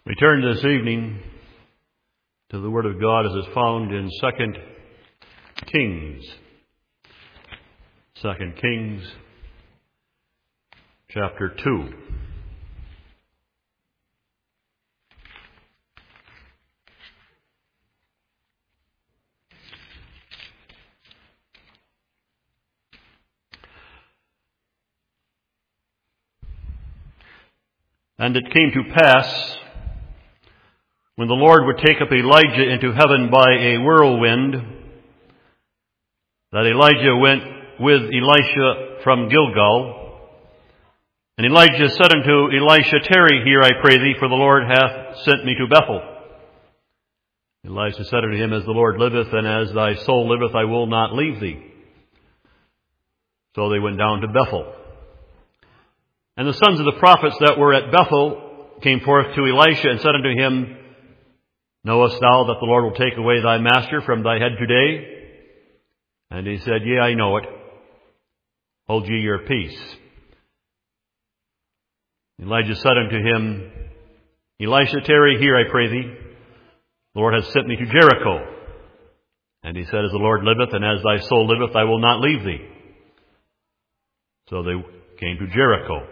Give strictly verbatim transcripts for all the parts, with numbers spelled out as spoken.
We turn this evening to the Word of God as is found in Second Kings. Second Kings, chapter two. And it came to pass, when the Lord would take up Elijah into heaven by a whirlwind, that Elijah went with Elisha from Gilgal. And Elijah said unto Elisha, Tarry here, I pray thee, for the Lord hath sent me to Bethel. Elisha said unto him, As the Lord liveth, and as thy soul liveth, I will not leave thee. So they went down to Bethel. And the sons of the prophets that were at Bethel came forth to Elisha and said unto him, Knowest thou that the Lord will take away thy master from thy head today? And he said, Yea, I know it. Hold ye your peace. Elijah said unto him, Elisha, tarry here, I pray thee. The Lord hath sent me to Jericho. And he said, As the Lord liveth, and as thy soul liveth, I will not leave thee. So they came to Jericho.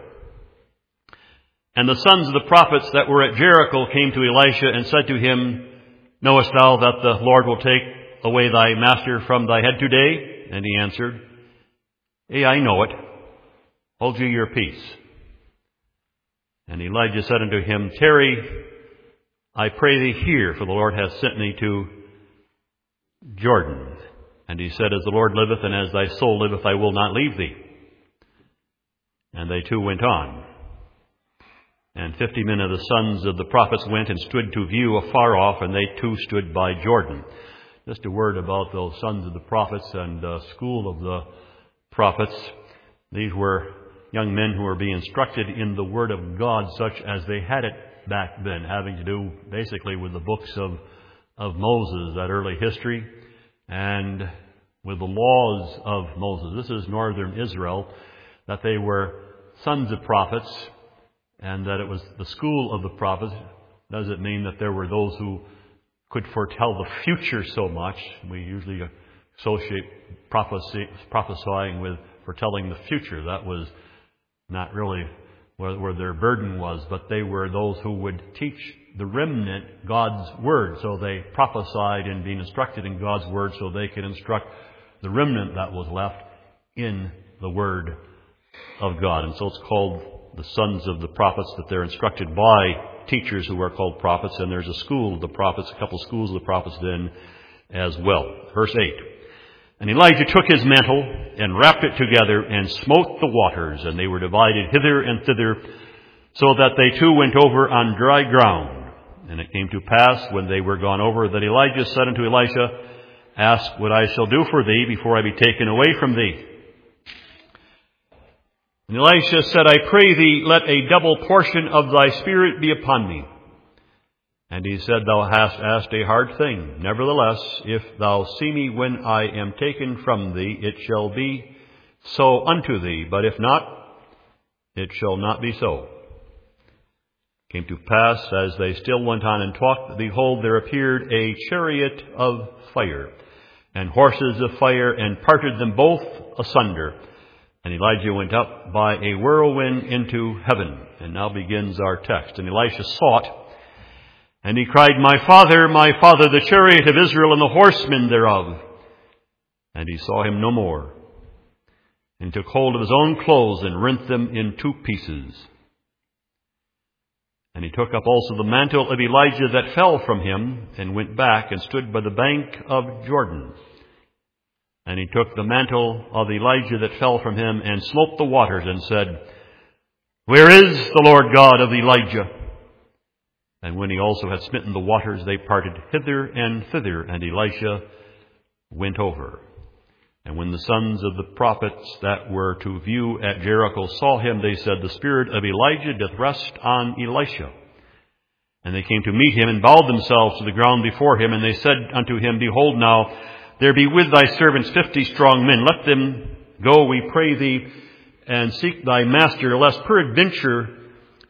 And the sons of the prophets that were at Jericho came to Elisha and said to him, Knowest thou that the Lord will take away thy master from thy head today? And he answered, Yea, I know it. Hold you your peace. And Elijah said unto him, Tarry, I pray thee here, for the Lord hath sent me to Jordan. And he said, As the Lord liveth, and as thy soul liveth, I will not leave thee. And they two went on. And fifty men of the sons of the prophets went and stood to view afar off, and they too stood by Jordan. Just a word about those sons of the prophets and uh, school of the prophets. These were young men who were being instructed in the Word of God, such as they had it back then, having to do basically with the books of, of Moses, that early history, and with the laws of Moses. This is northern Israel, that they were sons of prophets, and that it was the school of the prophets. Doesn't mean that there were those who could foretell the future so much. We usually associate prophecy, prophesying with foretelling the future. That was not really where, where their burden was, but they were those who would teach the remnant God's Word. So they prophesied in being instructed in God's Word so they could instruct the remnant that was left in the Word of God. And so it's called the sons of the prophets, that they're instructed by teachers who are called prophets, and there's a school of the prophets, a couple schools of the prophets then as well. Verse eight. And Elijah took his mantle and wrapped it together and smote the waters, and they were divided hither and thither, so that they too went over on dry ground. And it came to pass, when they were gone over, that Elijah said unto Elisha, Ask what I shall do for thee before I be taken away from thee. And Elisha said, I pray thee, let a double portion of thy spirit be upon me. And he said, Thou hast asked a hard thing. Nevertheless, if thou see me when I am taken from thee, it shall be so unto thee. But if not, it shall not be so. It came to pass, as they still went on and talked, behold, there appeared a chariot of fire, and horses of fire, and parted them both asunder. And Elijah went up by a whirlwind into heaven. And now begins our text. And Elisha saw it, and he cried, My father, my father, the chariot of Israel and the horsemen thereof. And he saw him no more, and took hold of his own clothes and rent them in two pieces. And he took up also the mantle of Elijah that fell from him, and went back and stood by the bank of Jordan. And he took the mantle of Elijah that fell from him, and smote the waters, and said, Where is the Lord God of Elijah? And when he also had smitten the waters, they parted hither and thither, and Elisha went over. And when the sons of the prophets that were to view at Jericho saw him, they said, The spirit of Elijah doth rest on Elisha. And they came to meet him, and bowed themselves to the ground before him, and they said unto him, Behold now, there be with thy servants fifty strong men. Let them go, we pray thee, and seek thy master, lest peradventure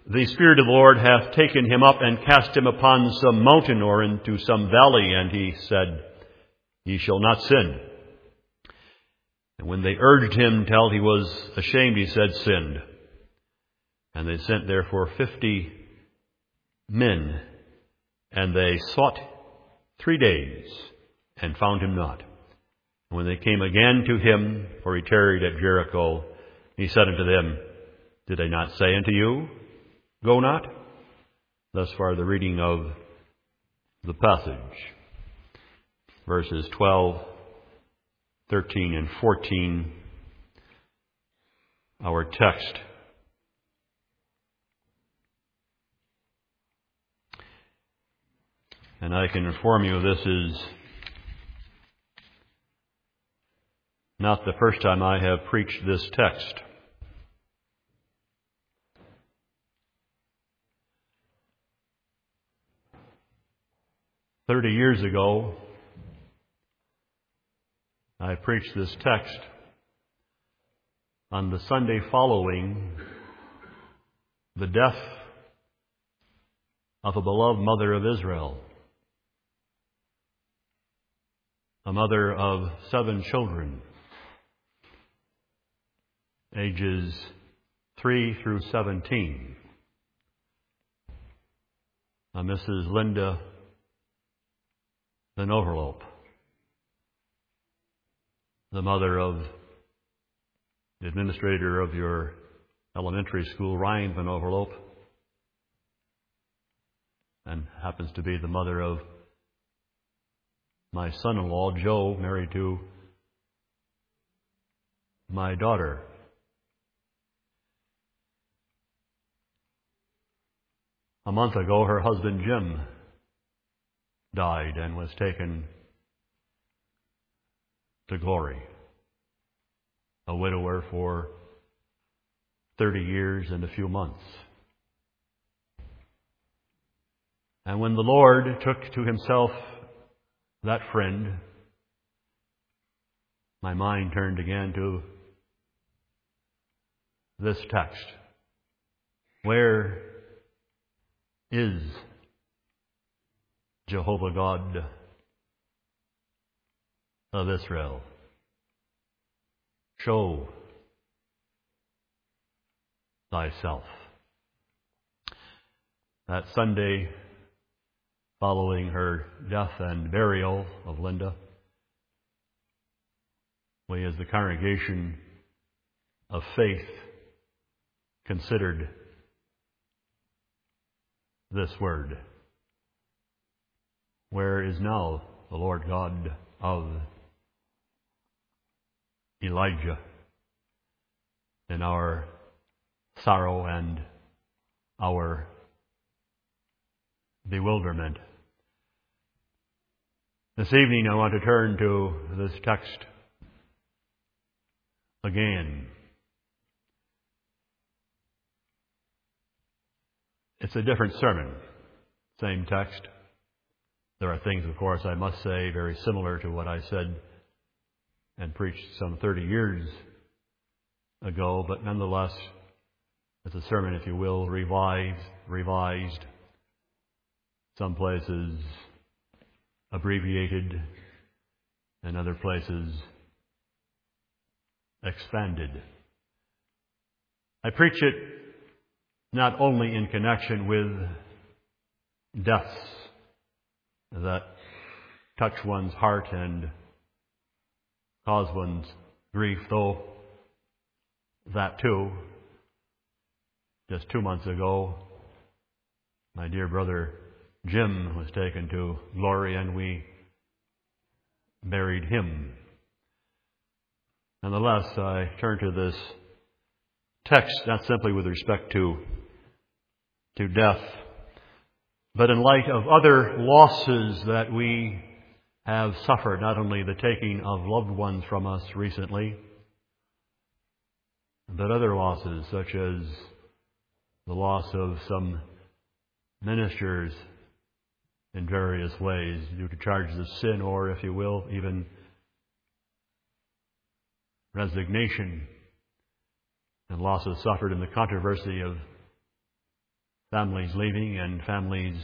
The Spirit of the Lord hath taken him up and cast him upon some mountain or into some valley, and he said, Ye shall not sin. And when they urged him till he was ashamed, he said, Sinned. And they sent therefore fifty men, and they sought three days, and found him not. And when they came again to him, for he tarried at Jericho, he said unto them, Did I not say unto you, Go not? Thus far the reading of the passage. Verses twelve, thirteen, and fourteen, our text. And I can inform you this is not the first time I have preached this text. Thirty years ago, I preached this text on the Sunday following the death of a beloved mother of Israel, a mother of seven children, ages three through seventeen, a Missus Linda Van Overlope, the mother of the administrator of your elementary school, Ryan Van Overlope, and happens to be the mother of my son-in-law, Joe, married to my daughter. A month ago, her husband, Jim, died and was taken to glory. A widower for thirty years and a few months. And when the Lord took to himself that friend, my mind turned again to this text. Where is Jehovah God of Israel? Show thyself. That Sunday following her death and burial of Linda, we as the congregation of faith considered this word. Where is now the Lord God of Elijah in our sorrow and our bewilderment? This evening I want to turn to this text again. It's a different sermon, same text. There are things, of course, I must say, very similar to what I said and preached some thirty years ago, but nonetheless, it's a sermon, if you will, revised, revised, some places abbreviated, and other places expanded. I preach it not only in connection with deaths that touch one's heart and cause one's grief, though that too, just two months ago, my dear brother Jim was taken to glory and we buried him. Nonetheless, I turn to this text not simply with respect to, to death, but in light of other losses that we have suffered, not only the taking of loved ones from us recently, but other losses such as the loss of some ministers in various ways due to charges of sin, or, if you will, even resignation, and losses suffered in the controversy of families leaving and families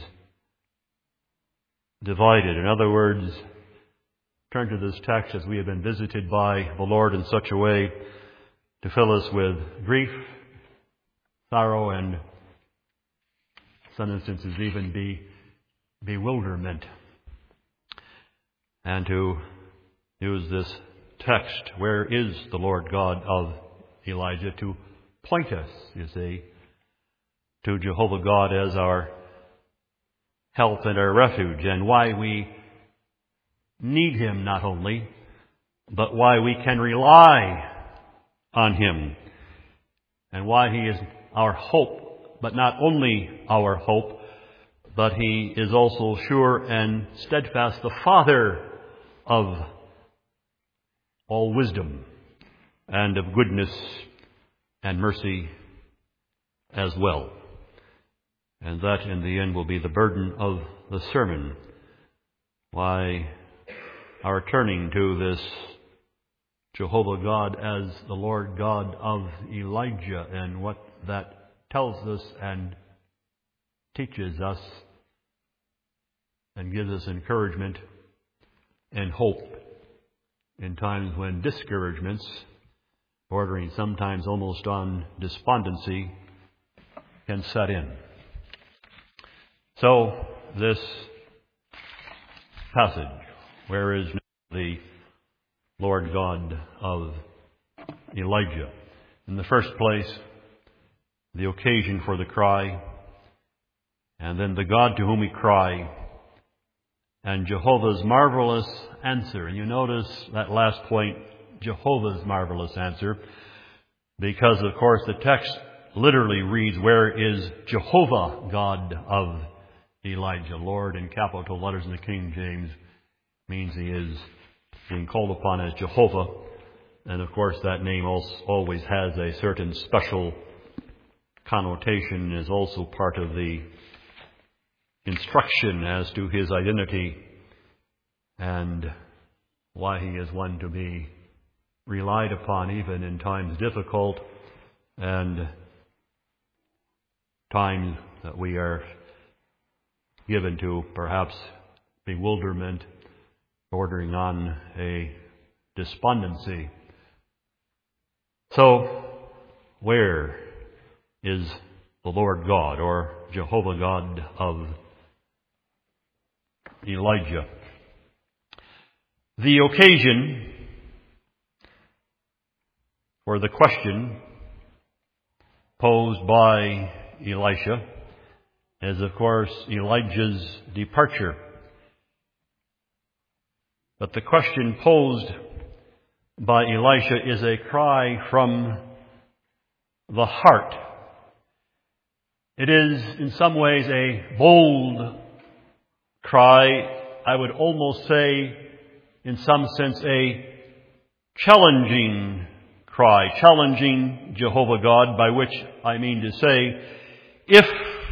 divided. In other words, turn to this text as we have been visited by the Lord in such a way to fill us with grief, sorrow, and in some instances even be bewilderment. And to use this text, where is the Lord God of Elijah, to point us, you see, to Jehovah God as our help and our refuge, and why we need Him not only, but why we can rely on Him, and why He is our hope, but not only our hope, but He is also sure and steadfast, the Father of all wisdom and of goodness and mercy as well. And that in the end will be the burden of the sermon. Why our turning to this Jehovah God as the Lord God of Elijah, and what that tells us and teaches us and gives us encouragement and hope in times when discouragements, bordering sometimes almost on despondency, can set in. So, this passage, where is the Lord God of Elijah? In the first place, the occasion for the cry, and then the God to whom we cry, and Jehovah's marvelous answer. And you notice that last point, Jehovah's marvelous answer, because of course the text literally reads, where is Jehovah God of Elijah? Lord in capital letters in the King James means He is being called upon as Jehovah. And of course that name also always has a certain special connotation, is also part of the instruction as to His identity and why He is one to be relied upon even in times difficult and times that we are given to perhaps bewilderment, bordering on a despondency. So, where is the Lord God, or Jehovah God of Elijah? The occasion for the question posed by Elisha is, of course, Elijah's departure. But the question posed by Elisha is a cry from the heart. It is in some ways a bold cry. I would almost say, in some sense, a challenging cry, challenging Jehovah God, by which I mean to say, if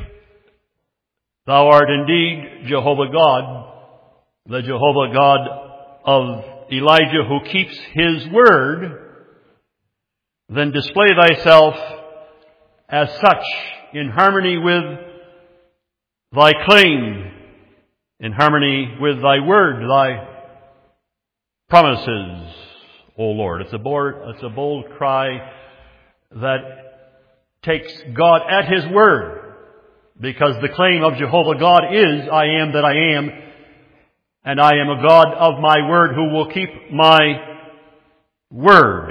Thou art indeed Jehovah God, the Jehovah God of Elijah who keeps His word, then display Thyself as such, in harmony with Thy claim, in harmony with Thy word, Thy promises, O Lord. It's a bold, it's a bold cry that takes God at His word, because the claim of Jehovah God is, I am that I am, and I am a God of my word who will keep my word.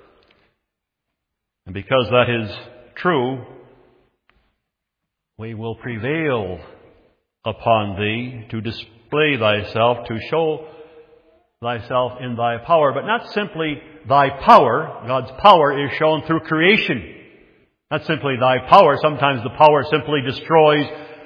And because that is true, we will prevail upon Thee to display Thyself, to show Thyself in Thy power, but not simply Thy power. God's power is shown through creation. Not simply Thy power. Sometimes the power simply destroys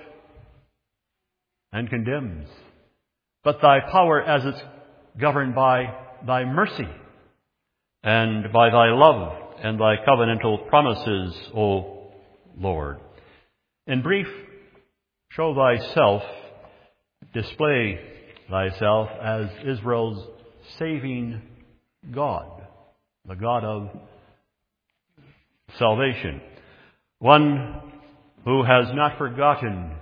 and condemns. But Thy power as it's governed by Thy mercy and by Thy love and Thy covenantal promises, O Lord. In brief, show Thyself, display Thyself as Israel's saving God, the God of salvation. One who has not forgotten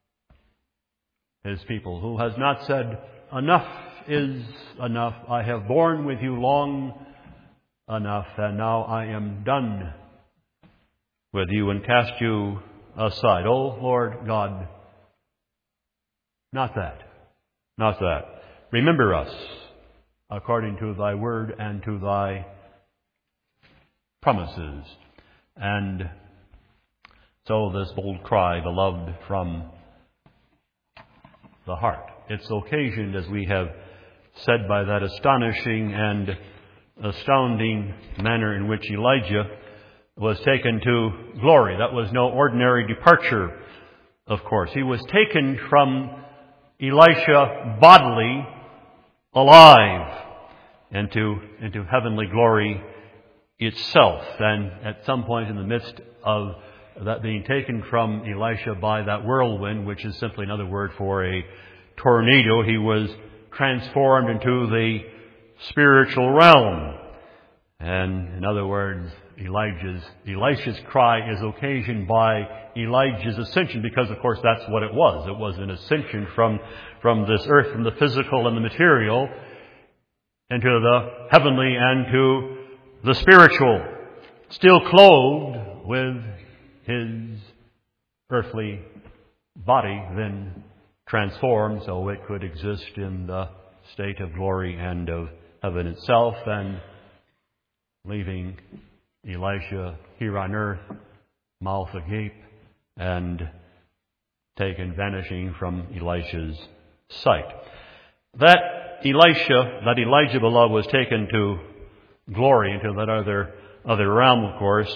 His people, who has not said, enough is enough. I have borne with you long enough, and now I am done with you and cast you aside. Oh, Lord God, not that, not that. Remember us according to thy word and to thy promises. And so this bold cry, beloved, from the heart. It's occasioned, as we have said, by that astonishing and astounding manner in which Elijah was taken to glory. That was no ordinary departure, of course. He was taken from Elisha bodily, alive, into, into heavenly glory itself. And at some point in the midst of that being taken from Elisha by that whirlwind, which is simply another word for a tornado, he was transformed into the spiritual realm. And in other words, Elijah's, Elisha's cry is occasioned by Elijah's ascension, because of course that's what it was. It was an ascension from, from this earth, from the physical and the material, into the heavenly and to the spiritual, still clothed with his earthly body, then transformed so it could exist in the state of glory and of heaven itself, and leaving Elisha here on earth, mouth agape, and taken, vanishing from Elisha's sight. That Elisha, that Elijah, beloved, was taken to glory, into that other other realm, of course,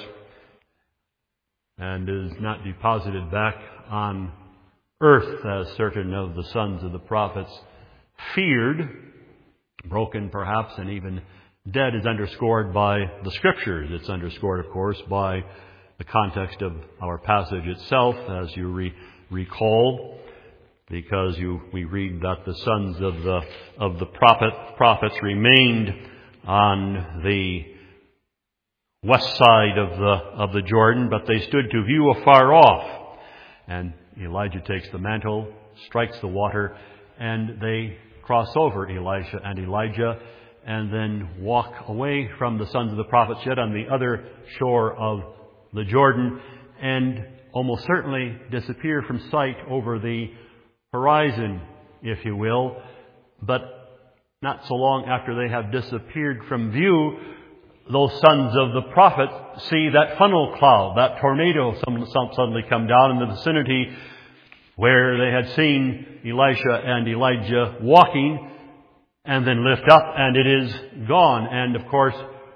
and is not deposited back on earth, as certain of the sons of the prophets feared, broken perhaps, and even dead, is underscored by the Scriptures. It's underscored, of course, by the context of our passage itself, as you re- recall, because you we read that the sons of the of the prophet prophets remained on the west side of the of the Jordan, but they stood to view afar off. And Elijah takes the mantle, strikes the water, and they cross over, Elisha and Elijah, and then walk away from the sons of the prophets, yet on the other shore of the Jordan, and almost certainly disappear from sight over the horizon, if you will. But not so long after they have disappeared from view, those sons of the prophet see that funnel cloud, that tornado suddenly come down in the vicinity where they had seen Elisha and Elijah walking, and then lift up, and it is gone. And of course,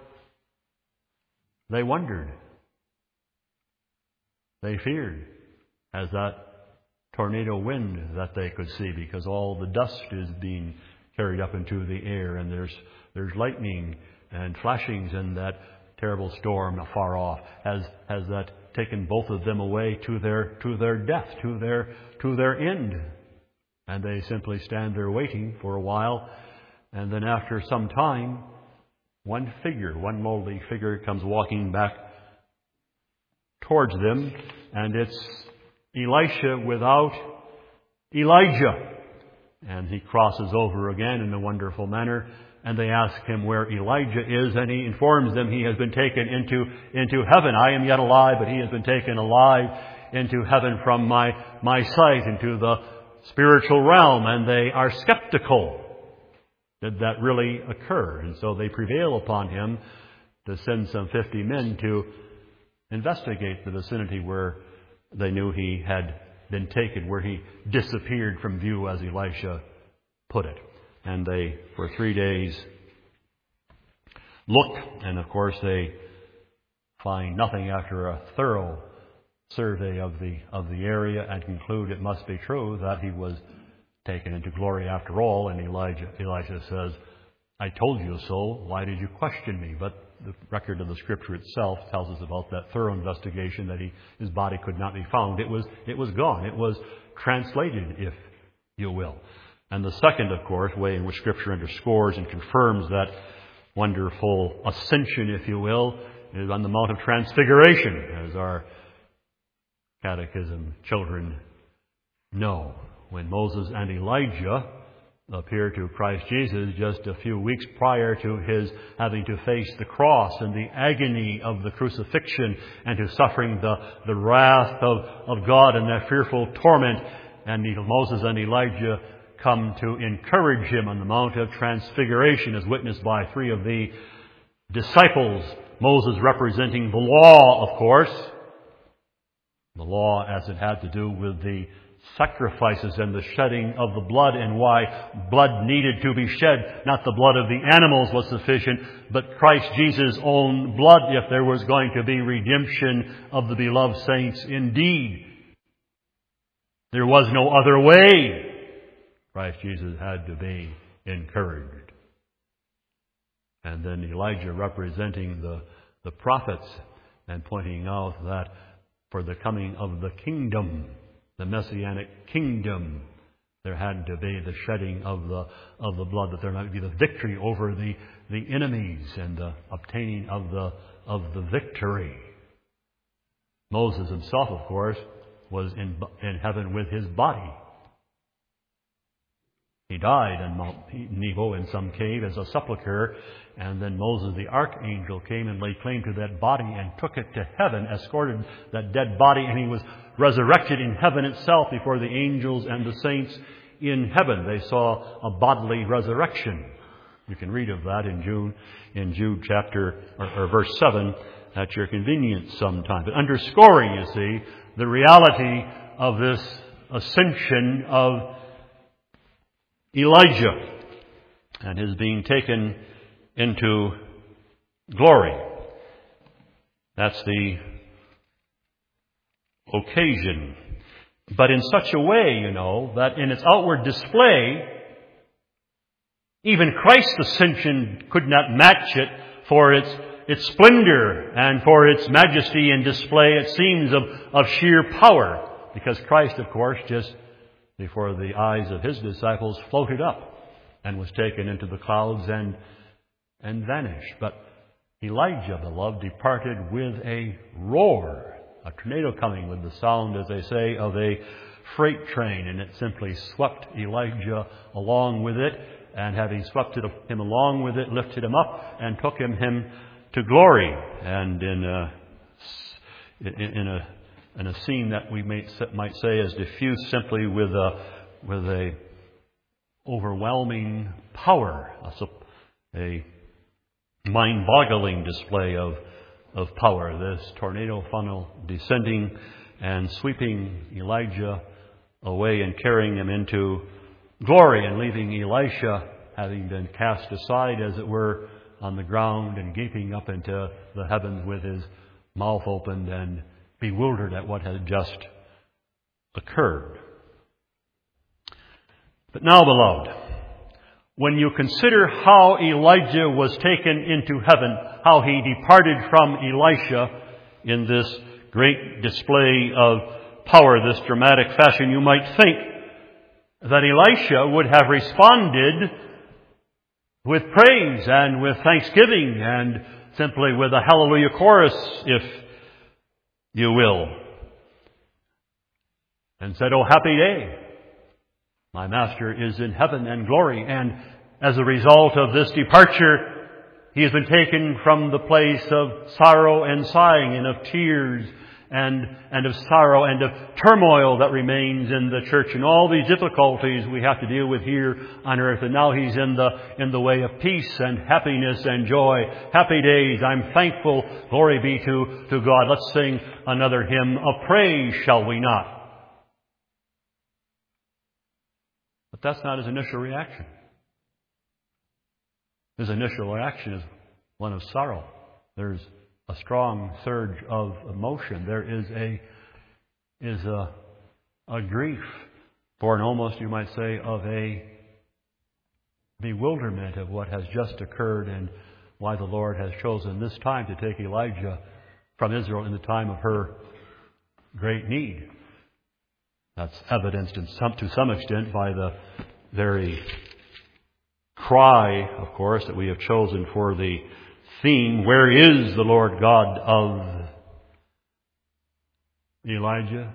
they wondered. They feared as that tornado wind that they could see, because all the dust is being carried up into the air, and there's there's lightning and flashings in that terrible storm afar off. Has has that taken both of them away to their to their death, to their to their end? And they simply stand there waiting for a while, and then after some time, one figure, one lowly figure, comes walking back towards them, and it's Elisha without Elijah. And he crosses over again in a wonderful manner, and they ask him where Elijah is, and he informs them he has been taken into, into heaven. I am yet alive, but he has been taken alive into heaven from my, my sight, into the spiritual realm. And they are skeptical. Did that really occur? And so they prevail upon him to send some fifty men to investigate the vicinity where they knew he had been taken, where he disappeared from view, as Elisha put it. And they, for three days, look, and of course they find nothing after a thorough survey of the of the area, and conclude it must be true that he was taken into glory after all. And Elijah, Elisha says, I told you so. Why did you question me? But the record of the Scripture itself tells us about that thorough investigation, that he, his body could not be found. It was, it was gone. It was translated, if you will. And the second, of course, way in which Scripture underscores and confirms that wonderful ascension, if you will, is on the Mount of Transfiguration, as our catechism children know. When Moses and Elijah appear to Christ Jesus just a few weeks prior to his having to face the cross and the agony of the crucifixion and to suffering the, the wrath of, of God and that fearful torment, and Moses and Elijah come to encourage him on the Mount of Transfiguration, as witnessed by three of the disciples. Moses representing the law, of course. The law as it had to do with the sacrifices and the shedding of the blood, and why blood needed to be shed. Not the blood of the animals was sufficient, but Christ Jesus' own blood if there was going to be redemption of the beloved saints indeed. There was no other way. Christ Jesus had to be encouraged. And then Elijah representing the, the prophets and pointing out that for the coming of the kingdom, the Messianic kingdom, there had to be the shedding of the of the blood, that there might be the victory over the, the enemies and the obtaining of the of the victory. Moses himself, of course, was in in heaven with his body. He died in Mount Nebo in some cave as a sepulchre, and then Moses the archangel came and laid claim to that body and took it to heaven, escorted that dead body, and he was resurrected in heaven itself before the angels and the saints in heaven. They saw a bodily resurrection. You can read of that in Jude, in Jude chapter or, or verse seven at your convenience sometime. But underscoring, you see, the reality of this ascension of Elijah and his being taken into glory. That's the occasion. But in such a way, you know, that in its outward display, even Christ's ascension could not match it for its its splendor and for its majesty and display, it seems, of, of sheer power. Because Christ, of course, just before the eyes of his disciples, floated up and was taken into the clouds and and vanished. But Elijah, beloved, departed with a roar, a tornado coming with the sound, as they say, of a freight train, and it simply swept Elijah along with it, and having swept him along with it, lifted him up and took him, him to glory. And in a, in a in a scene that we may, might say is diffused simply with a with a overwhelming power, a, a mind-boggling display of of power. This tornado funnel descending and sweeping Elijah away and carrying him into glory, and leaving Elisha, having been cast aside, as it were, on the ground and gaping up into the heavens with his mouth opened and bewildered at what had just occurred. But now, beloved, when you consider how Elijah was taken into heaven, how he departed from Elisha in this great display of power, this dramatic fashion, you might think that Elisha would have responded with praise and with thanksgiving and simply with a hallelujah chorus, if you will, and said, "Oh, happy day! My master is in heaven and glory." And as a result of this departure, he has been taken from the place of sorrow and sighing and of tears and, and of sorrow and of turmoil that remains in the church and all these difficulties we have to deal with here on earth. And now he's in the, in the way of peace and happiness and joy. Happy days. I'm thankful. Glory be to, to God. Let's sing another hymn of praise, shall we not? But that's not his initial reaction. His initial reaction is one of sorrow. There's a strong surge of emotion. There is a is a, a grief, for an almost, you might say, of a bewilderment of what has just occurred and why the Lord has chosen this time to take Elijah from Israel in the time of her great need. That's evidenced in some, to some extent by the very cry, of course, that we have chosen for the theme, "Where is the Lord God of Elijah?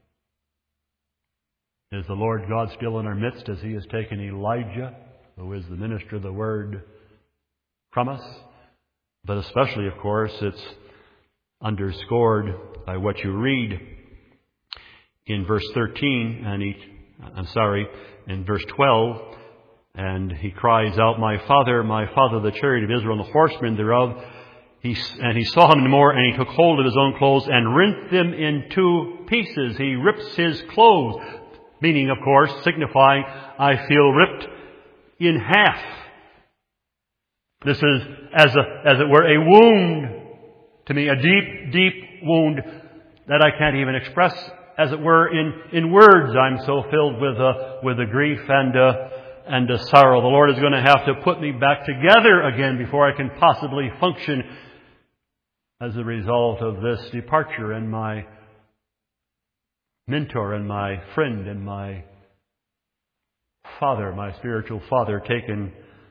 Is the Lord God still in our midst as He has taken Elijah, who is the minister of the Word, from us? But especially, of course, it's underscored by what you read in verse thirteen, and he, I'm sorry, in verse twelve, and he cries out, "My father, my father, the chariot of Israel, and the horsemen thereof." He, and he saw him no more, and he took hold of his own clothes and rent them in two pieces. He rips his clothes, meaning, of course, signifying, I feel ripped in half. This is, as a, as it were, a wound to me, a deep, deep wound that I can't even express, as it were, in, in words. I'm so filled with uh, with the grief and uh, and the sorrow. The Lord is going to have to put me back together again before I can possibly function as a result of this departure, and my mentor and my friend and my father, my spiritual father, taken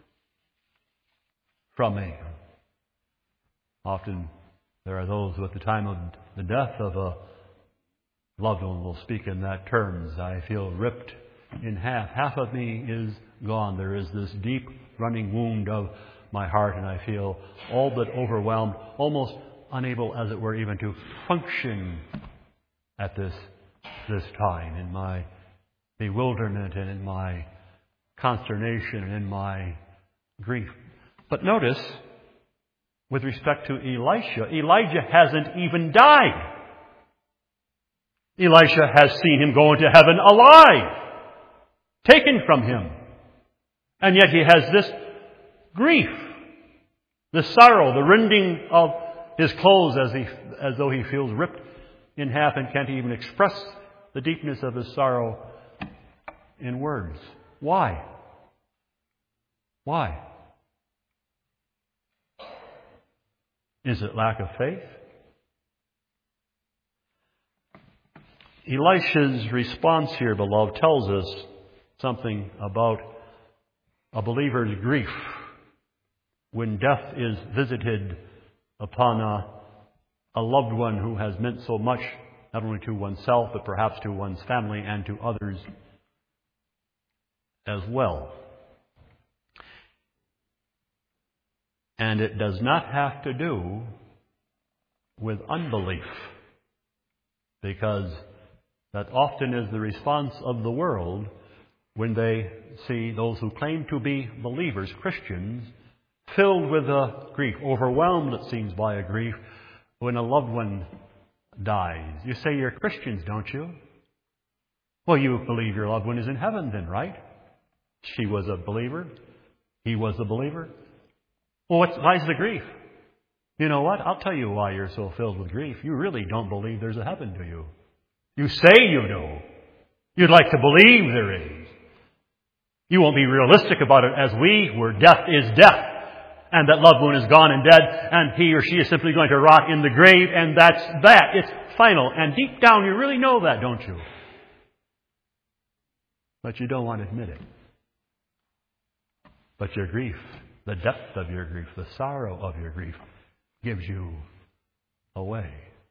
from me. Often there are those who at the time of the death of a loved one will speak in that terms. I feel ripped in half. Half of me is gone. There is this deep running wound of my heart, and I feel all but overwhelmed, almost unable, as it were, even to function at this this time, in my bewilderment and in my consternation and in my grief. But notice, with respect to Elisha, Elijah hasn't even died. Elisha has seen him go into heaven alive, taken from him. And yet he has this grief, the sorrow, the rending of his clothes as he, as though he feels ripped in half and can't even express the deepness of his sorrow in words. Why? Why? Is it lack of faith? Elisha's response here, beloved, tells us something about a believer's grief when death is visited upon a, a loved one who has meant so much, not only to oneself, but perhaps to one's family and to others as well. And it does not have to do with unbelief, because that often is the response of the world when they see those who claim to be believers, Christians, filled with a grief, overwhelmed, it seems, by a grief when a loved one dies. You say you're Christians, don't you? Well, you believe your loved one is in heaven then, right? She was a believer. He was a believer. Well, what's, why is the grief? You know what? I'll tell you why you're so filled with grief. You really don't believe there's a heaven, do you? You say you do. You'd like to believe there is. You won't be realistic about it as we were. Death is death. And that loved one is gone and dead, and he or she is simply going to rot in the grave, and that's that. It's final. And deep down you really know that, don't you? But you don't want to admit it. But your grief, the depth of your grief, the sorrow of your grief, gives you away.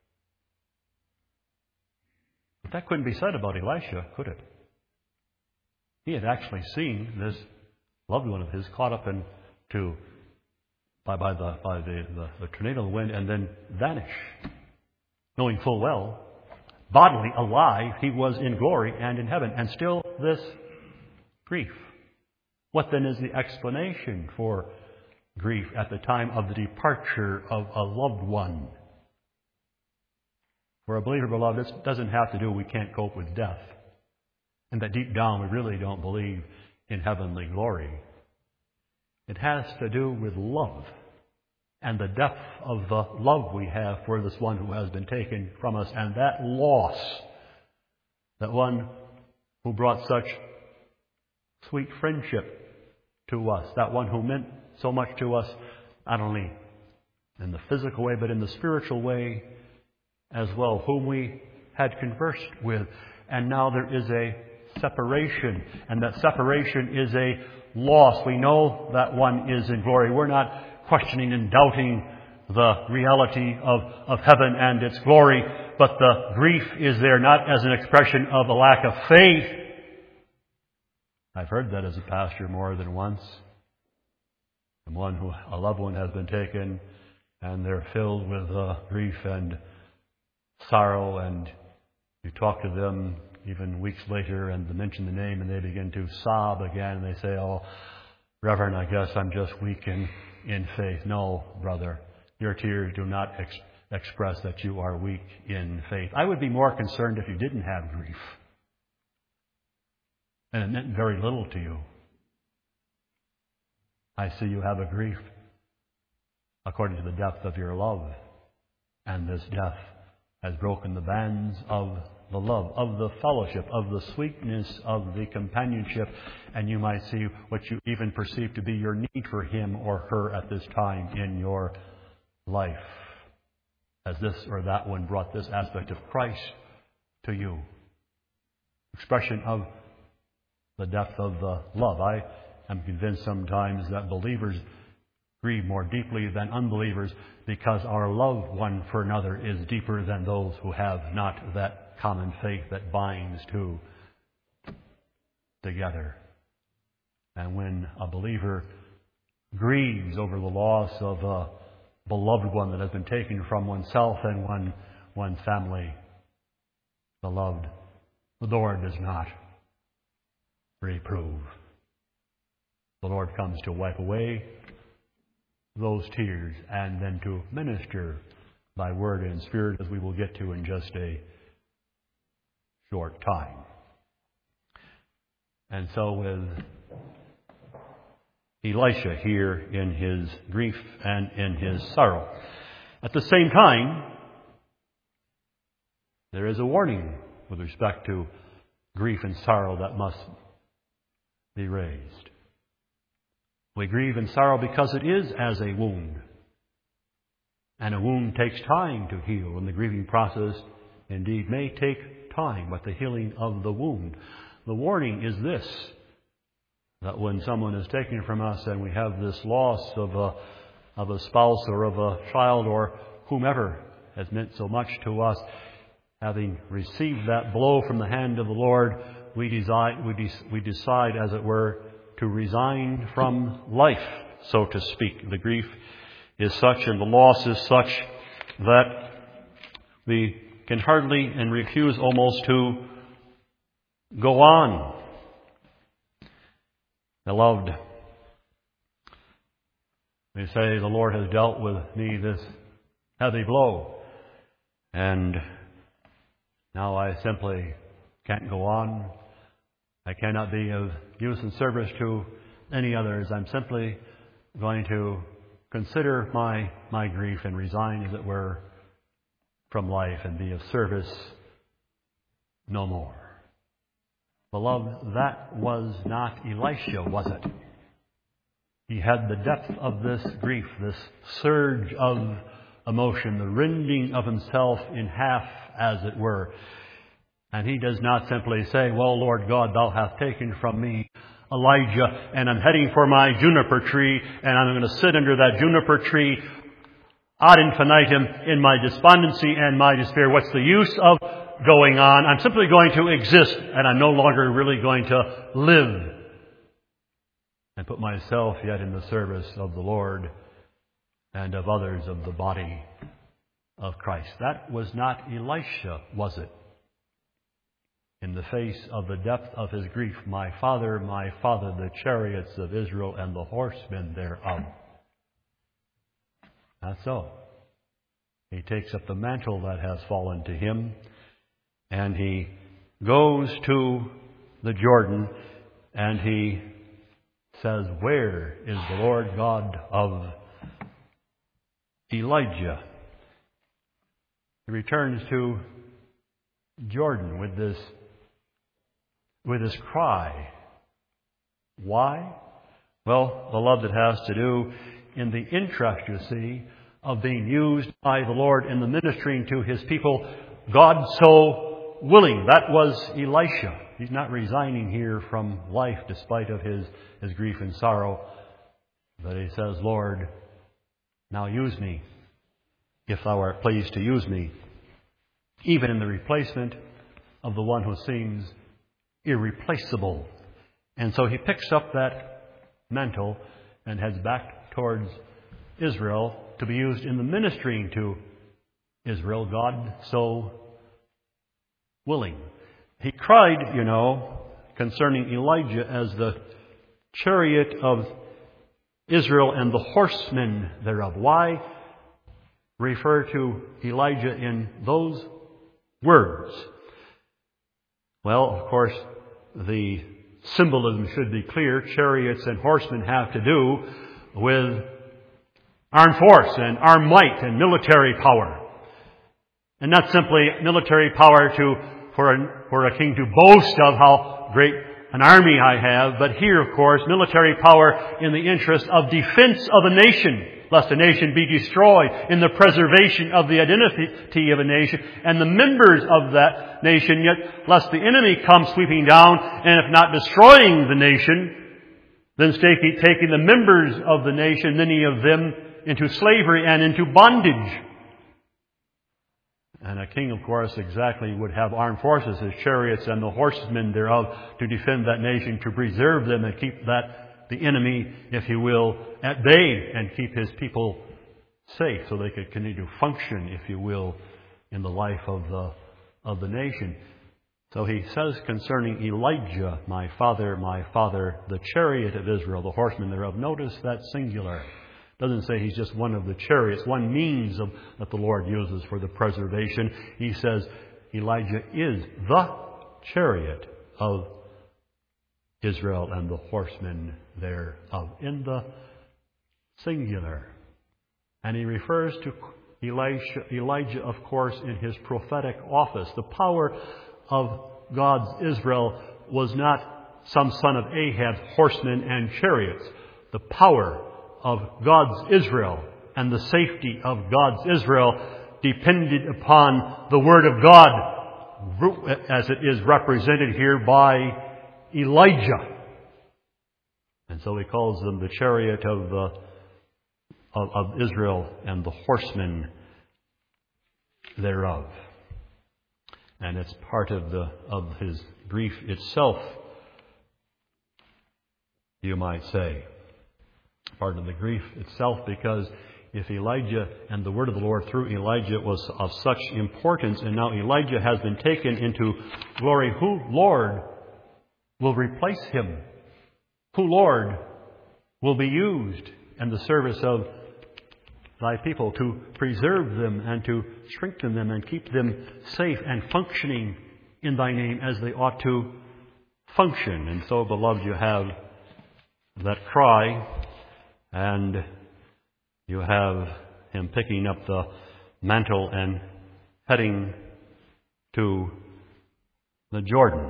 But that couldn't be said about Elisha, could it? He had actually seen this loved one of his caught up into by, by, the, by the, the, the tornado wind and then vanish, knowing full well, bodily alive, he was in glory and in heaven. And still this grief. What then is the explanation for grief at the time of the departure of a loved one? For a believer, beloved, it doesn't have to do we can't cope with death, and that deep down we really don't believe in heavenly glory. It has to do with love and the depth of the love we have for this one who has been taken from us, and that loss, that one who brought such sweet friendship to us, that one who meant so much to us, not only in the physical way, but in the spiritual way as well, whom we had conversed with. And now there is a separation, and that separation is a loss. We know that one is in glory. We're not questioning and doubting the reality of, of heaven and its glory, but the grief is there not as an expression of a lack of faith. I've heard that as a pastor more than once. And one who, a loved one has been taken, and they're filled with uh, grief and sorrow, and you talk to them even weeks later and they mention the name and they begin to sob again, and they say, "Oh, Reverend, I guess I'm just weak in, in faith." No, brother, your tears do not ex- express that you are weak in faith. I would be more concerned if you didn't have grief and it meant very little to you. I see you have a grief according to the depth of your love, and this death has broken the bands of the love, of the fellowship, of the sweetness, of the companionship, and you might see what you even perceive to be your need for him or her at this time in your life, as this or that one brought this aspect of Christ to you. Expression of the depth of the love. I am convinced sometimes that believers grieve more deeply than unbelievers because our love one for another is deeper than those who have not that common faith that binds two together. And when a believer grieves over the loss of a beloved one that has been taken from oneself and one, one family, beloved, the Lord does not reprove. The Lord comes to wipe away those tears and then to minister by word and spirit, as we will get to in just a short time. And so with Elisha here in his grief and in his sorrow, at the same time, there is a warning with respect to grief and sorrow that must be raised. We grieve and sorrow because it is as a wound. And a wound takes time to heal, and the grieving process indeed may take time, but the healing of the wound. The warning is this, that when someone is taken from us and we have this loss of a, of a spouse or of a child or whomever has meant so much to us, having received that blow from the hand of the Lord, we decide, we, de- we decide, as it were, to resign from life, so to speak. The grief is such and the loss is such that we can hardly and refuse almost to go on. Beloved, we say, the Lord has dealt with me this heavy blow, and now I simply can't go on. I cannot be of use and service to any others. I'm simply going to consider my, my grief and resign, as it were, from life and be of service no more. Beloved, that was not Elisha, was it? He had the depth of this grief, this surge of emotion, the rending of himself in half, as it were. And he does not simply say, "Well, Lord God, thou hast taken from me Elijah, and I'm heading for my juniper tree, and I'm going to sit under that juniper tree ad infinitum in my despondency and my despair. What's the use of going on? I'm simply going to exist, and I'm no longer really going to live and put myself yet in the service of the Lord and of others of the body of Christ." That was not Elisha, was it? In the face of the depth of his grief, "My father, my father, the chariots of Israel and the horsemen thereof." Not so. He takes up the mantle that has fallen to him, and he goes to the Jordan, and he says, "Where is the Lord God of Elijah?" He returns to Jordan with this with his cry. Why? Well, beloved, it has to do in the interest, you see, of being used by the Lord in the ministering to his people. God so willing. That was Elisha. He's not resigning here from life despite of his, his grief and sorrow. But he says, "Lord, now use me, if thou art pleased to use me." even in the replacement of the one who seems irreplaceable. And so he picks up that mantle and heads back towards Israel to be used in the ministering to Israel, God so willing. He cried, you know, concerning Elijah as the chariot of Israel and the horsemen thereof. Why refer to Elijah in those words? Well, of course, the symbolism should be clear. Chariots and horsemen have to do with armed force and armed might and military power. And not simply military power to for a, for a king to boast of how great an army I have, but here, of course, military power in the interest of defense of a nation, lest a nation be destroyed, in the preservation of the identity of a nation and the members of that nation, yet lest the enemy come sweeping down, and if not destroying the nation, then taking, taking the members of the nation, many of them, into slavery and into bondage. And a king, of course, exactly would have armed forces, his chariots and the horsemen thereof, to defend that nation, to preserve them and keep that the enemy, if you will, at bay, and keep his people safe so they could continue to function, if you will, in the life of the of the nation. So he says concerning Elijah, my father, my father, the chariot of Israel, the horsemen thereof. Notice that singular. Doesn't say he's just one of the chariots, one means of, that the Lord uses for the preservation. He says Elijah is the chariot of Israel and the horsemen thereof, in the singular. And he refers to Elisha, Elijah, of course, in his prophetic office. The power of God's Israel was not some son of Ahab's horsemen and chariots. The power of God's Israel and the safety of God's Israel depended upon the Word of God, as it is represented here by Elijah. And so he calls them the chariot of, the, of, of Israel and the horsemen thereof. And it's part of the of his grief itself, you might say. Part of the grief itself, because if Elijah and the word of the Lord through Elijah was of such importance, and now Elijah has been taken into glory, who, Lord, will replace him? Who, Lord, will be used in the service of thy people to preserve them and to strengthen them and keep them safe and functioning in thy name as they ought to function? And so, beloved, you have that cry, and you have him picking up the mantle and heading to the Jordan.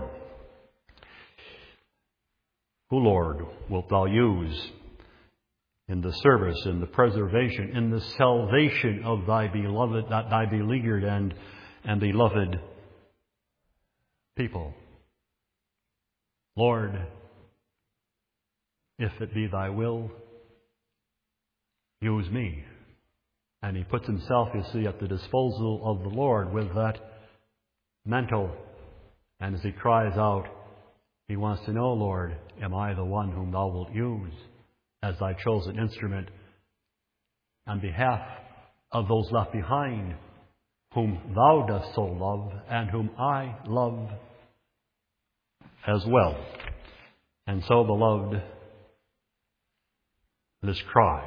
Who, Lord, wilt thou use in the service, in the preservation, in the salvation of thy beloved, thy beleaguered and, and beloved people? Lord, if it be thy will, use me. And he puts himself, you see, at the disposal of the Lord with that mantle. And as he cries out, he wants to know, Lord, am I the one whom thou wilt use as thy chosen instrument on behalf of those left behind, whom thou dost so love and whom I love as well? And so, beloved, this cry,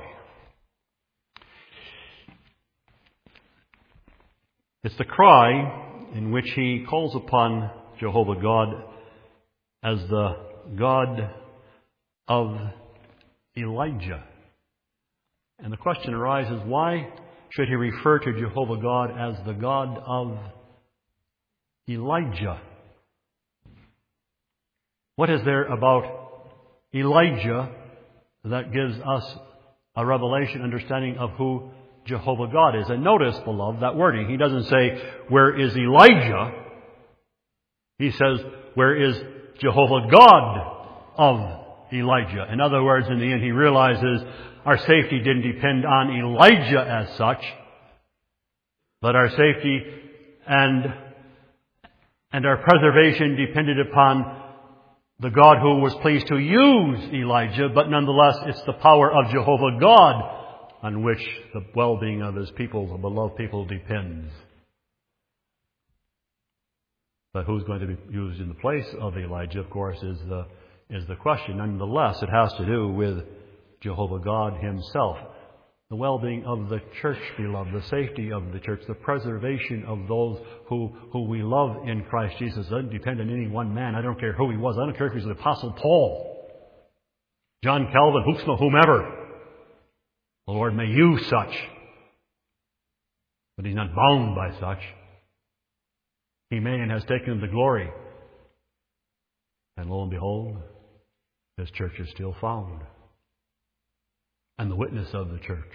it's the cry in which he calls upon Jehovah God as the God of Elijah. And the question arises, why should he refer to Jehovah God as the God of Elijah? What is there about Elijah that gives us a revelation understanding of who Jehovah God is? And notice, beloved, that wording. He doesn't say, where is Elijah? He says, where is Jehovah God of Elijah? In other words, in the end, he realizes our safety didn't depend on Elijah as such, but our safety and, and our preservation depended upon the God who was pleased to use Elijah, but nonetheless it's the power of Jehovah God on which the well-being of His people, the beloved people, depends. But who's going to be used in the place of Elijah, of course, is the, is the question. Nonetheless, it has to do with Jehovah God Himself. The well-being of the church, beloved, the safety of the church, the preservation of those who, who we love in Christ Jesus doesn't depend on any one man. I don't care who he was. I don't care if he was the Apostle Paul, John Calvin, whomever. The Lord may use such, but He's not bound by such. He may and has taken Him to glory. And lo and behold, His church is still found. And the witness of the church.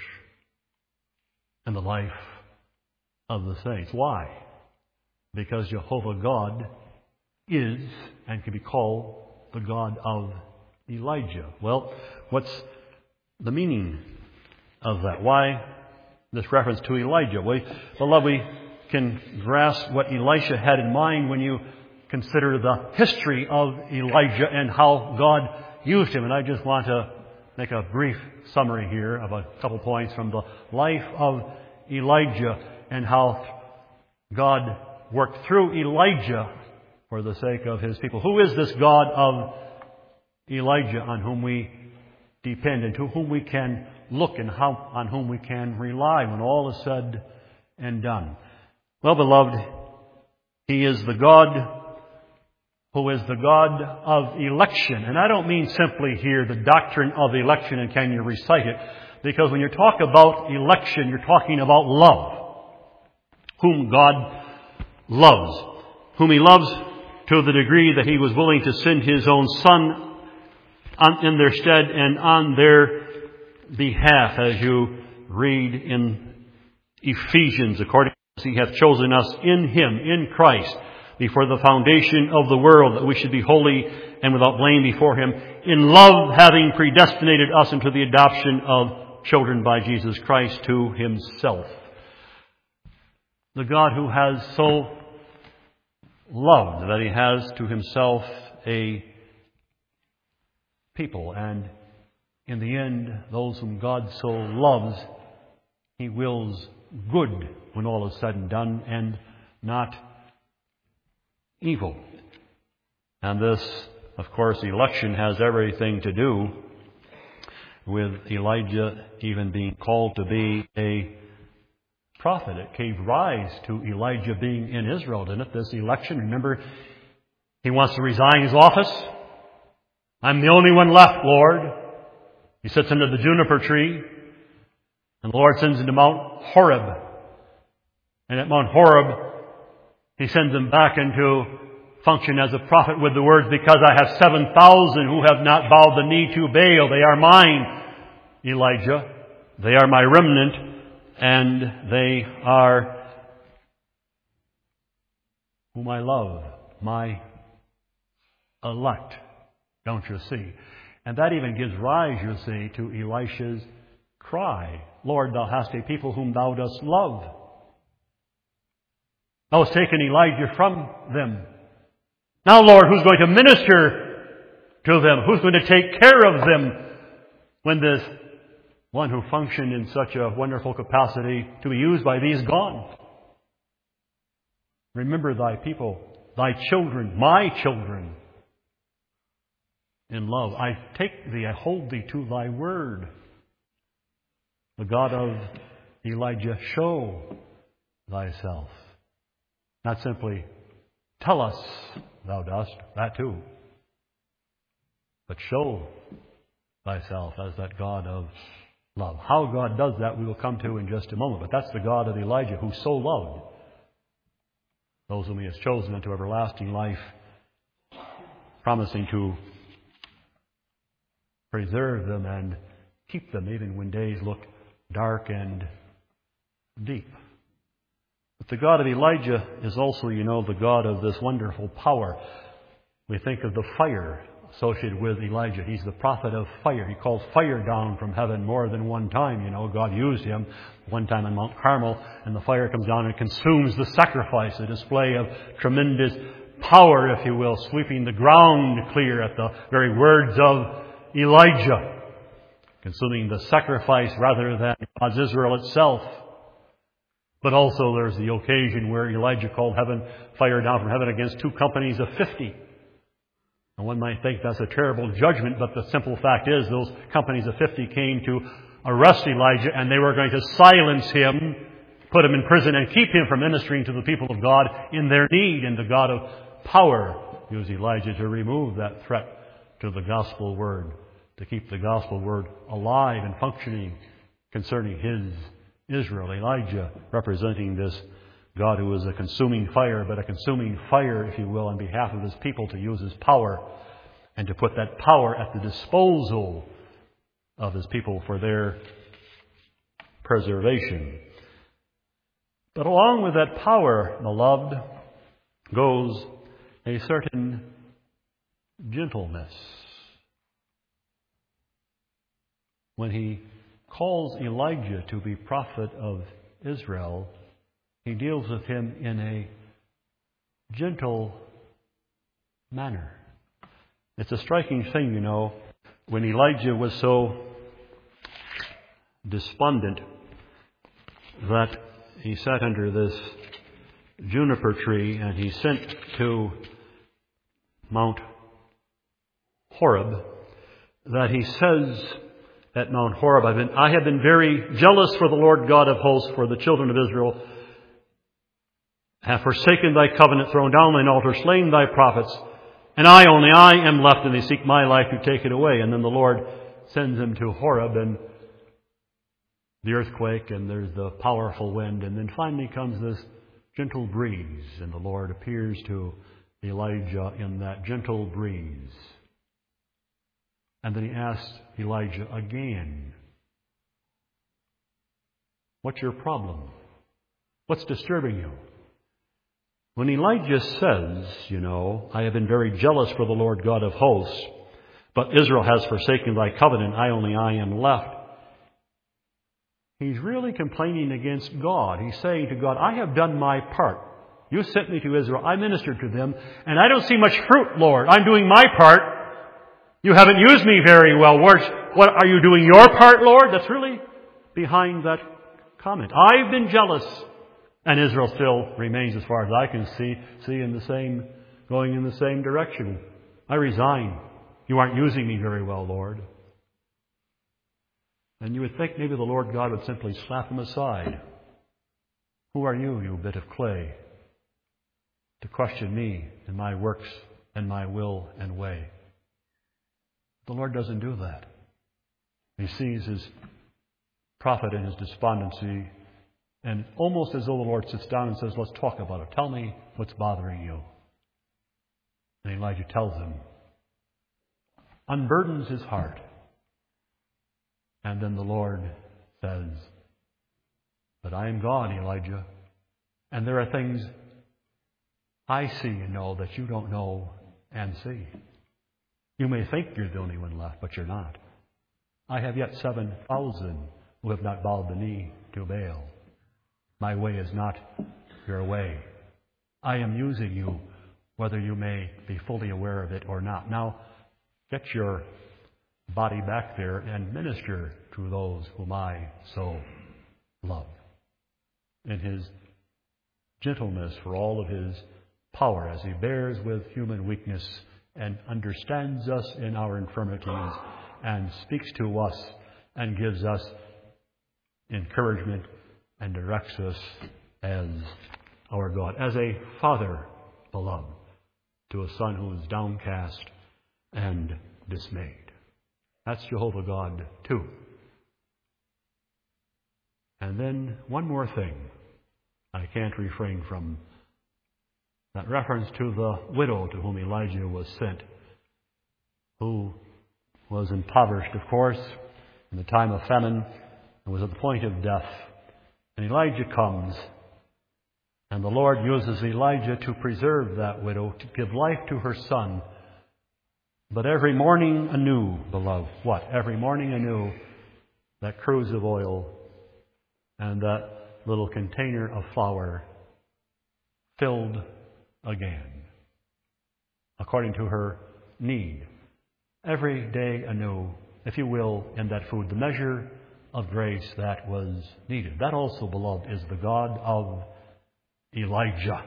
And the life of the saints. Why? Because Jehovah God is and can be called the God of Elijah. Well, what's the meaning of that? Why this reference to Elijah? We, beloved, we can grasp what Elisha had in mind when you consider the history of Elijah and how God used him. And I just want to make a brief summary here of a couple points from the life of Elijah and how God worked through Elijah for the sake of His people. Who is this God of Elijah on whom we depend and to whom we can look and how, on whom we can rely when all is said and done? Well, beloved, He is the God who is the God of election. And I don't mean simply here the doctrine of election and can you recite it, because when you talk about election, you're talking about love. Whom God loves. Whom He loves to the degree that He was willing to send His own Son in their stead and on their behalf, as you read in Ephesians, according as He hath chosen us in Him, in Christ, before the foundation of the world, that we should be holy and without blame before Him, in love having predestinated us into the adoption of children by Jesus Christ to Himself. The God who has so loved that He has to Himself a people, and in the end, those whom God so loves, He wills good when all is said and done, and not evil. And this, of course, election has everything to do with Elijah even being called to be a prophet. It gave rise to Elijah being in Israel, didn't it? This election. Remember, he wants to resign his office. I'm the only one left, Lord. He sits under the juniper tree, and the Lord sends him to Mount Horeb. And at Mount Horeb, He sends him back into function as a prophet with the words, because I have seven thousand who have not bowed the knee to Baal. They are mine, Elijah. They are my remnant, and they are whom I love, my elect. Don't you see? And that even gives rise, you see, to Elisha's cry. Lord, Thou hast a people whom Thou dost love. Thou hast taken Elijah from them. Now, Lord, who's going to minister to them? Who's going to take care of them when this one who functioned in such a wonderful capacity to be used by Thee is gone? Remember Thy people, Thy children, my children, in love. I take Thee, I hold Thee to Thy word. The God of Elijah, show Thyself. Not simply tell us Thou dost, that too, but show Thyself as that God of love. How God does that we will come to in just a moment, but that's the God of Elijah who so loved those whom He has chosen unto everlasting life, promising to preserve them and keep them even when days look dark and deep. But the God of Elijah is also, you know, the God of this wonderful power. We think of the fire associated with Elijah. He's the prophet of fire. He calls fire down from heaven more than one time. You know, God used him one time on Mount Carmel, and the fire comes down and consumes the sacrifice, a display of tremendous power, if you will, sweeping the ground clear at the very words of Elijah, consuming the sacrifice rather than God's Israel itself. But also there's the occasion where Elijah called heaven, fire down from heaven against two companies of fifty. And one might think that's a terrible judgment, but the simple fact is those companies of fifty came to arrest Elijah, and they were going to silence him, put him in prison, and keep him from ministering to the people of God in their need. And the God of power used Elijah to remove that threat to the gospel word, to keep the gospel word alive and functioning concerning his Israel. Elijah representing this God who is a consuming fire, but a consuming fire, if you will, on behalf of his people to use his power and to put that power at the disposal of his people for their preservation. But along with that power, beloved, goes a certain gentleness. When he calls Elijah to be prophet of Israel, he deals with him in a gentle manner. It's a striking thing, you know, when Elijah was so despondent that he sat under this juniper tree and he sent to Mount Horeb, that he says at Mount Horeb, I've been, I have been very jealous for the Lord God of hosts, for the children of Israel have forsaken thy covenant, thrown down thine altar, slain thy prophets, and I, only I, am left, and they seek my life to take it away. And then the Lord sends him to Horeb, and the earthquake, and there's the powerful wind, and then finally comes this gentle breeze, and the Lord appears to Elijah in that gentle breeze. And then he asks Elijah again, what's your problem? What's disturbing you? When Elijah says, you know, I have been very jealous for the Lord God of hosts, but Israel has forsaken thy covenant, I, only I, am left. He's really complaining against God. He's saying to God, I have done my part. You sent me to Israel. I ministered to them, and I don't see much fruit, Lord. I'm doing my part. You haven't used me very well. What are you doing your part, Lord? That's really behind that comment. I've been jealous. And Israel still remains, as far as I can see, see in the same, going in the same direction. I resign. You aren't using me very well, Lord. And you would think maybe the Lord God would simply slap him aside. Who are you, you bit of clay, to question me and my works and my will and way? The Lord doesn't do that. He sees his prophet in his despondency, and almost as though the Lord sits down and says, let's talk about it. Tell me what's bothering you. And Elijah tells him, unburdens his heart. And then the Lord says, but I am God, Elijah, and there are things I see and know that you don't know and see. You may think you're the only one left, but you're not. I have yet seven thousand who have not bowed the knee to Baal. My way is not your way. I am using you, whether you may be fully aware of it or not. Now, get your body back there and minister to those whom I so love. In his gentleness, for all of his power, as he bears with human weakness and understands us in our infirmities and speaks to us and gives us encouragement and directs us as our God, as a father beloved to a son who is downcast and dismayed. That's Jehovah God too. And then one more thing I can't refrain from. That reference to the widow to whom Elijah was sent, who was impoverished, of course, in the time of famine, and was at the point of death. And Elijah comes, and the Lord uses Elijah to preserve that widow, to give life to her son, But every morning anew, beloved, what? Every morning anew, that cruse of oil and that little container of flour filled again, according to her need. Every day anew, if you will, in that food, the measure of grace that was needed. That also, beloved, is the God of Elijah.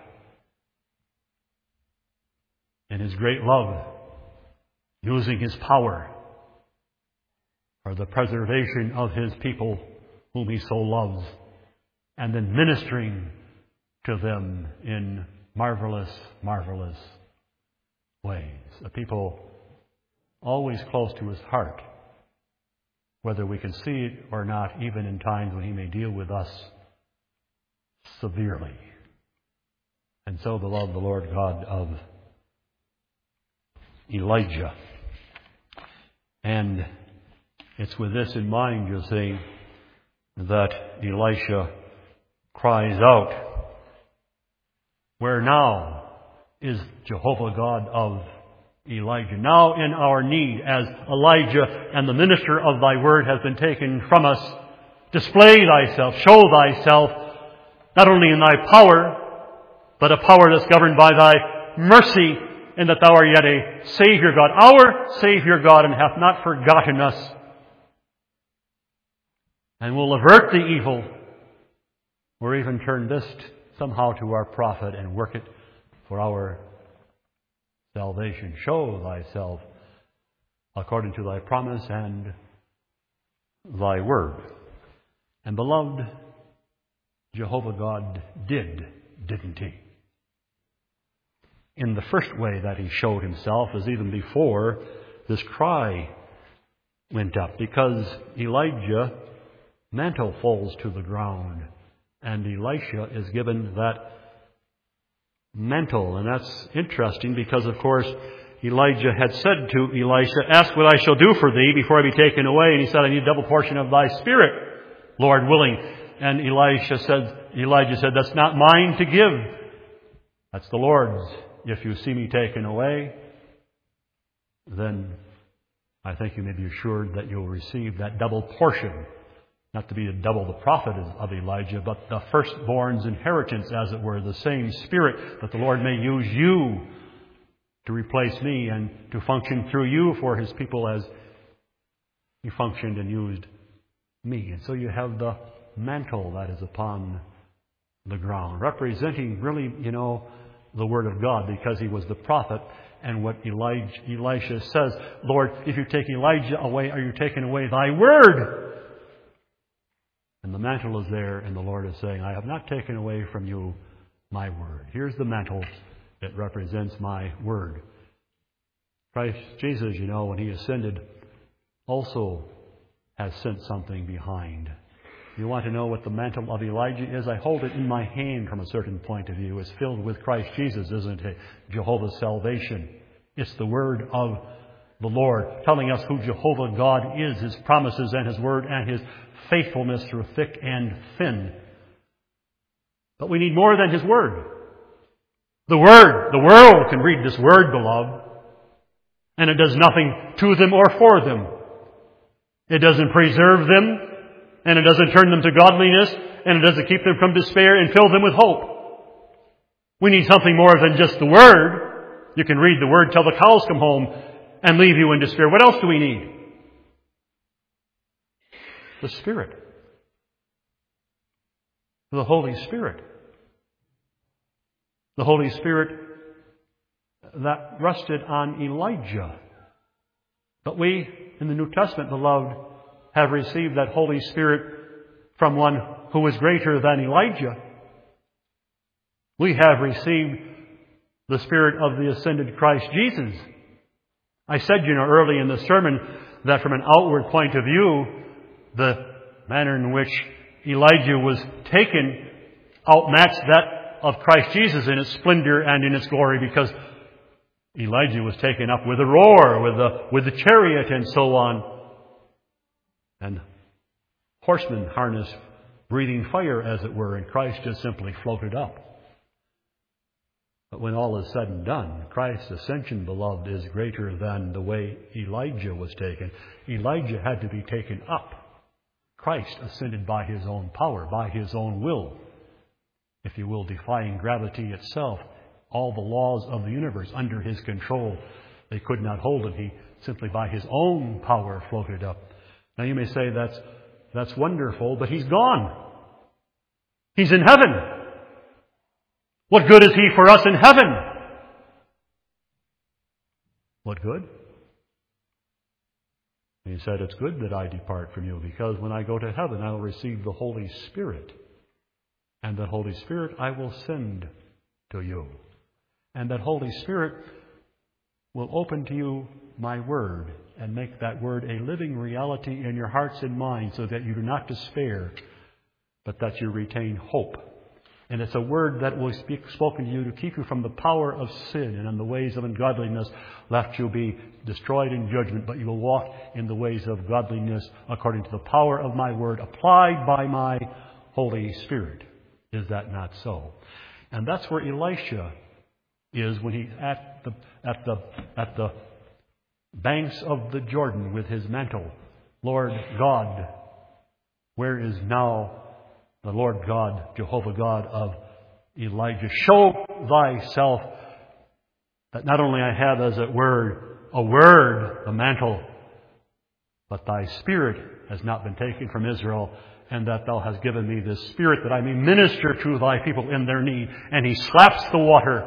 In His great love, using His power for the preservation of His people whom He so loves, and then ministering to them in marvelous, marvelous ways. A people always close to His heart, whether we can see it or not, even in times when He may deal with us severely. And so, beloved, the Lord God of Elijah. And it's with this in mind, you see, that Elisha cries out, "Where now is Jehovah God of Elijah?" Now in our need, as Elijah and the minister of Thy word has been taken from us, display Thyself, show Thyself, not only in Thy power, but a power that's governed by Thy mercy, and that Thou art yet a Savior God, our Savior God, and hath not forgotten us, and will avert the evil, or even turn this somehow to our profit and work it for our salvation. Show Thyself according to Thy promise and Thy word. And beloved, Jehovah God did, didn't He? In the first way that He showed Himself is even before this cry went up, because Elijah's mantle falls to the ground, and Elisha is given that mantle. And that's interesting because, of course, Elijah had said to Elisha, "Ask what I shall do for thee before I be taken away." And he said, "I need a double portion of thy spirit, Lord willing." And Elisha said, Elijah said, "That's not mine to give. That's the Lord's. If you see me taken away, then I think you may be assured that you'll receive that double portion." Not to be a double the prophet of Elijah, but the firstborn's inheritance, as it were, the same Spirit, that the Lord may use you to replace me and to function through you for His people as He functioned and used me. And so you have the mantle that is upon the ground, representing really, you know, the Word of God, because he was the prophet. And what Elijah, Elisha says, "Lord, if you take Elijah away, are you taking away Thy Word?" And the mantle is there, and the Lord is saying, "I have not taken away from you my word." Here's the mantle that represents my word. Christ Jesus, you know, when He ascended, also has sent something behind. You want to know what the mantle of Elijah is? I hold it in my hand from a certain point of view. It's filled with Christ Jesus, isn't it? Jehovah's salvation. It's the word of the Lord, telling us who Jehovah God is, His promises and His word and His faithfulness through thick and thin. But we need more than His word. The word, the world can read this word, beloved, and it does nothing to them or for them. It doesn't preserve them, and it doesn't turn them to godliness, and it doesn't keep them from despair and fill them with hope. We need something more than just the word. You can read the word till the cows come home and leave you in despair. What else do we need? The Spirit. The Holy Spirit. The Holy Spirit that rested on Elijah. But we, in the New Testament, beloved, have received that Holy Spirit from one who is greater than Elijah. We have received the Spirit of the ascended Christ Jesus. I said, you know, early in the sermon that from an outward point of view, the manner in which Elijah was taken outmatched that of Christ Jesus in its splendor and in its glory, because Elijah was taken up with a roar, with the, with the chariot and so on. And horsemen harnessed, breathing fire, as it were, and Christ just simply floated up. But when all is said and done, Christ's ascension, beloved, is greater than the way Elijah was taken. Elijah had to be taken up. Christ ascended by his own power, by his own will. If you will, defying gravity itself, all the laws of the universe under his control. They could not hold him. He simply by his own power floated up. Now you may say that's, that's wonderful, but he's gone. He's in heaven. What good is he for us in heaven? What good? He said, it's good that I depart from you, because when I go to heaven, I will receive the Holy Spirit. And the Holy Spirit I will send to you. And that Holy Spirit will open to you my Word and make that Word a living reality in your hearts and minds, so that you do not despair, but that you retain hope. And it's a Word that will be spoken to you to keep you from the power of sin and in the ways of ungodliness, lest you be destroyed in judgment, but you will walk in the ways of godliness according to the power of my Word, applied by my Holy Spirit. Is that not so? And that's where Elisha is when he's at the at the at the banks of the Jordan with his mantle. Lord God, where is now the Lord God, Jehovah God of Elijah? Show thyself, that not only I have, as it were, a word, a mantle, but thy Spirit has not been taken from Israel, and that thou hast given me this Spirit that I may minister to thy people in their need. And he slaps the water,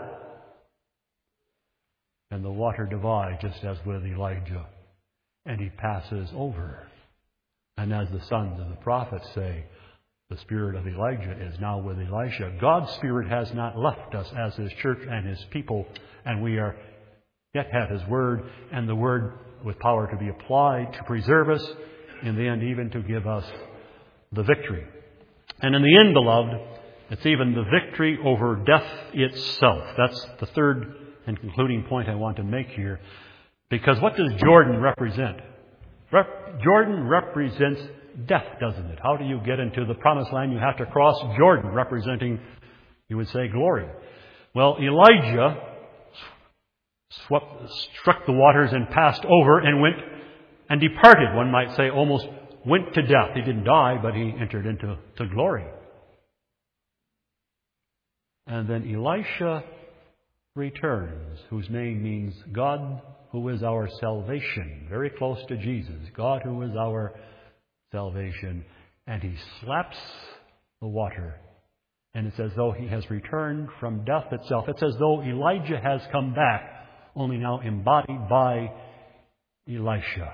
and the water divides, just as with Elijah, and he passes over. And as the sons of the prophets say, the Spirit of Elijah is now with Elisha. God's Spirit has not left us as His church and His people, and we are yet have His Word, and the Word with power to be applied to preserve us, in the end even to give us the victory. And in the end, beloved, it's even the victory over death itself. That's the third and concluding point I want to make here. Because what does Jordan represent? Rep- Jordan represents death, doesn't it? How do you get into the promised land? You have to cross Jordan, representing, you would say, glory. Well, Elijah swept, struck the waters and passed over and went and departed, one might say, almost went to death. He didn't die, but he entered into to glory. And then Elisha returns, whose name means God who is our salvation, very close to Jesus. God who is our salvation. And he slaps the water. And it's as though he has returned from death itself. It's as though Elijah has come back, only now embodied by Elisha.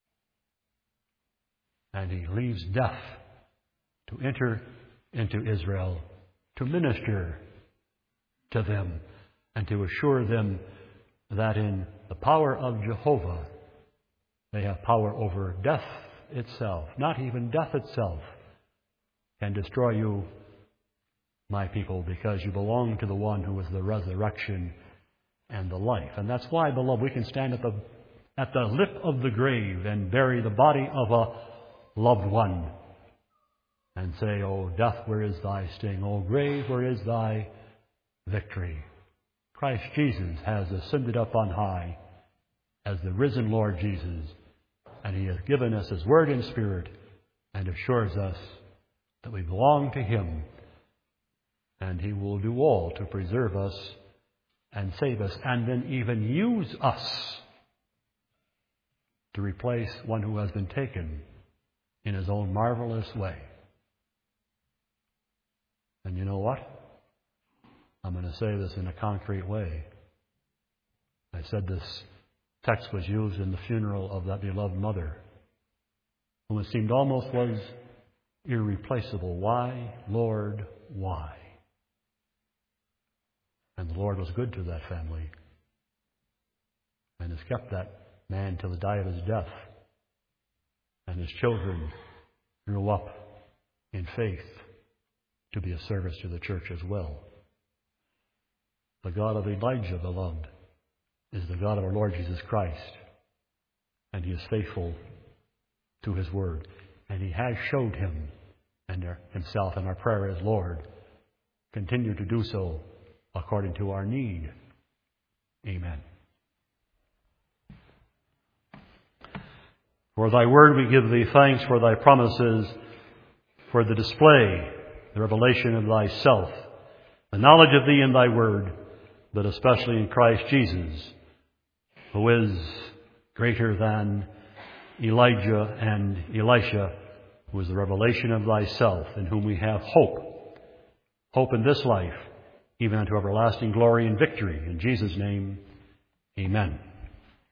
And he leaves death to enter into Israel, to minister to them, and to assure them that in the power of Jehovah, they have power over death itself. Not even death itself can destroy you, my people, because you belong to the one who is the resurrection and the life. And that's why, beloved, we can stand at the at the lip of the grave and bury the body of a loved one and say, O death, where is thy sting? O grave, where is thy victory? Christ Jesus has ascended up on high as the risen Lord Jesus, and He has given us His Word and Spirit and assures us that we belong to Him, and He will do all to preserve us and save us, and then even use us to replace one who has been taken in His own marvelous way. And you know what? I'm going to say this in a concrete way. I said this text was used in the funeral of that beloved mother, whom it seemed almost was irreplaceable. Why, Lord, why? And the Lord was good to that family and has kept that man till the day of his death. And his children grew up in faith to be a service to the church as well. The God of Elijah, beloved, is the God of our Lord Jesus Christ. And He is faithful to His Word. And He has showed Him and Himself, and our prayer is, Lord, continue to do so according to our need. Amen. For thy word we give thee thanks, for thy promises, for the display, the revelation of thyself, the knowledge of thee in thy word, but especially in Christ Jesus, who is greater than Elijah and Elisha, who is the revelation of thyself, in whom we have hope, hope in this life, even unto everlasting glory and victory. In Jesus' name, amen.